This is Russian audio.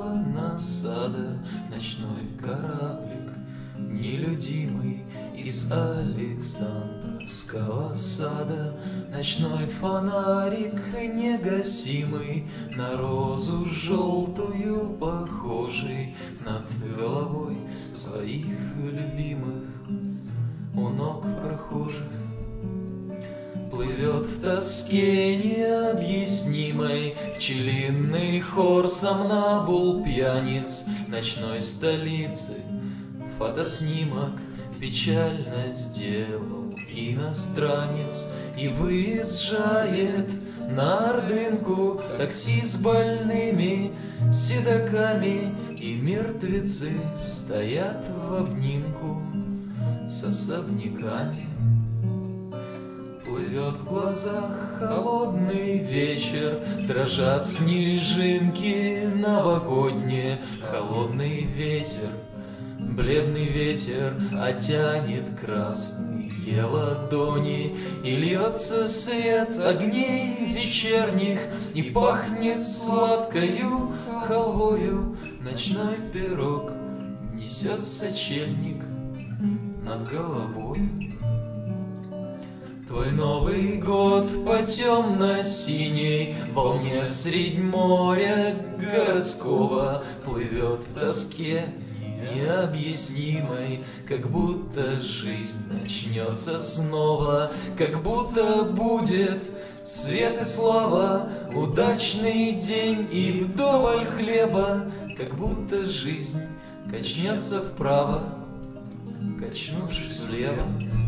Снова насада, ночной кораблик, нелюдимый из Александровского сада. Ночной фонарик негасимый, на розу желтую похожий, над головой своих любимых у ног прохожих. Плывет в тоске необъяснимой пчелиный хор сомнабул пьяниц ночной столицы. Фотоснимок печально сделал иностранец, и выезжает на Ордынку такси с больными седоками, и мертвецы стоят в обнимку с особняками. Плывет в глазах холодный вечер, дрожат снежинки новогодние. Холодный ветер, бледный ветер, оттянет красные ладони, и льется свет огней вечерних, и пахнет сладкою халвою. Ночной пирог несет сочельник над головой. Твой Новый год по темно-синей волне средь моря городского плывет в тоске необъяснимой, как будто жизнь начнется снова, как будто будет свет и слава, удачный день и вдоволь хлеба, как будто жизнь качнется вправо, качнувшись влево.